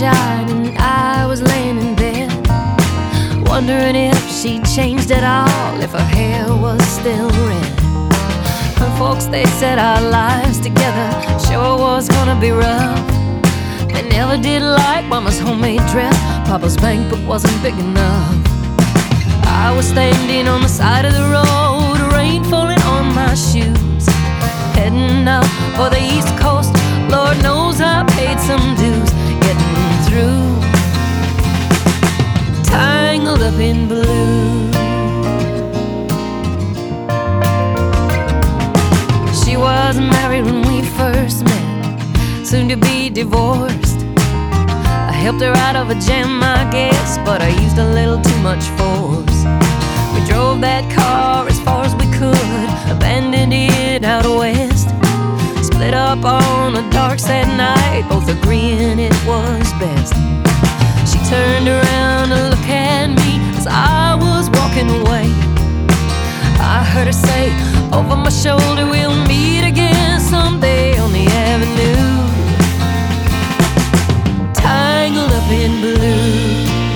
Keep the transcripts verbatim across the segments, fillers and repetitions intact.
sunshine and I was laying in bed, wondering if she'd changed at all, if her hair was still red. Her folks, they said our lives together sure was gonna be rough. They never did like Mama's homemade dress, Papa's bank book wasn't big enough. I was standing on the side of the road, rain falling on my shoes, heading out for the East Coast. Lord knows I paid some dues getting through, tangled up in blue. She was married when we first met, soon to be divorced. I helped her out of a jam, I guess, but I used a little too much force. We drove that car as far as we could, abandoned it out west, split up on a dark sad night, both agreeing it was best. She turned around to look at me as I was walking away. I heard her say over my shoulder, we'll meet again someday on the avenue, tangled up in blue.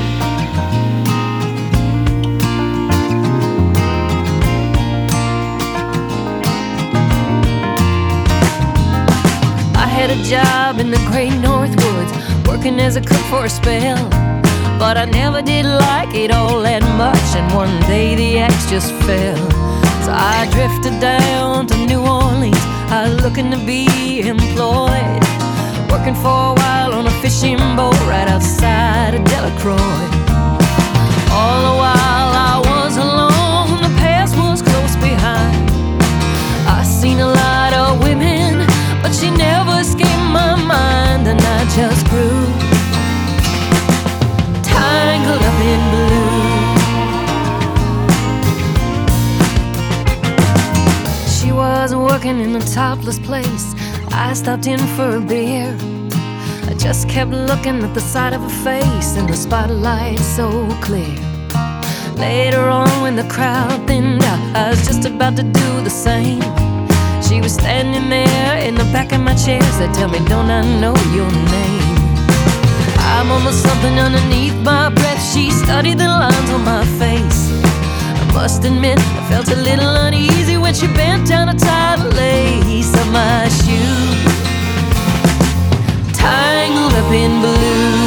I had a job in the great North Woods, working as a cook for a spell, but I never did like it all that much, and one day the axe just fell. So I drifted down to New Orleans, I was looking to be employed, working for a while on a fishing boat right outside of Delacroix. All the while I was alone, the past was close behind. I seen a lot of women, but she never escaped my mind, and I just grew tangled up in blue. She was working in a topless place, I stopped in for a beer. I just kept looking at the side of her face in the spotlight so clear. Later on when the crowd thinned out, I was just about to do the same. She was standing there in the back of my chair, said, tell me, don't I know your name? I mumbled something underneath my breath, she studied the lines on my face. I must admit, I felt a little uneasy when she bent down to tie the lace of my shoe, tangled up in blue.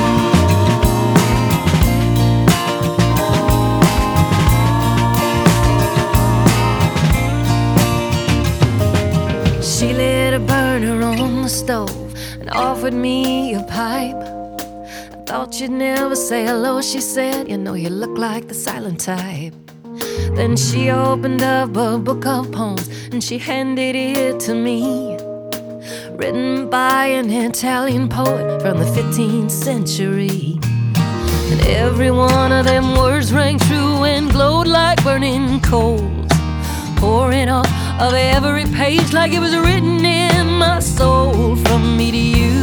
She lit a burner on the stove and offered me a pipe. I thought you'd never say hello, she said, you know you look like the silent type. Then she opened up a book of poems and she handed it to me, written by an Italian poet from the fifteenth century. And every one of them words rang true and glowed like burning coals, pouring off of every page like it was written in my soul, from me to you,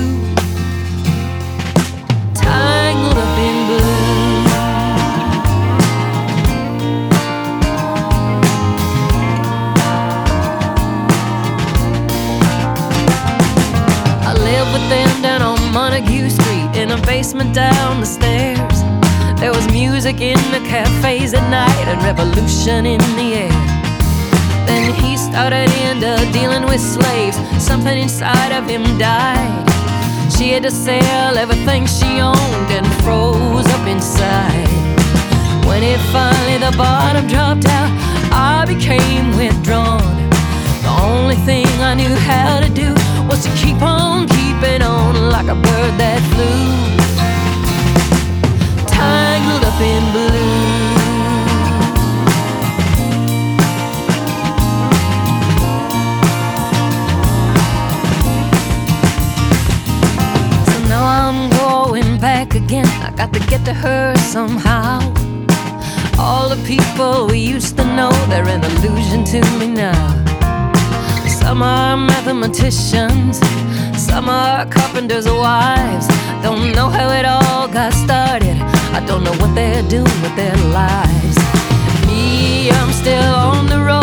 tangled up in blue. I lived with them down on Montague Street, in a basement down the stairs. There was music in the cafes at night and revolution in the air. Then he started into dealing with slaves, something inside of him died. She had to sell everything she owned and froze up inside. When it finally the bottom dropped out, I became withdrawn. The only thing I knew how to do was to keep on keeping on like a bird that flew, tangled up in blue. Back again, I got to get to her somehow. All the people we used to know, they're an illusion to me now. Some are mathematicians, some are carpenters' wives. Don't know how it all got started, I don't know what they're doing with their lives. Me, I'm still on the road,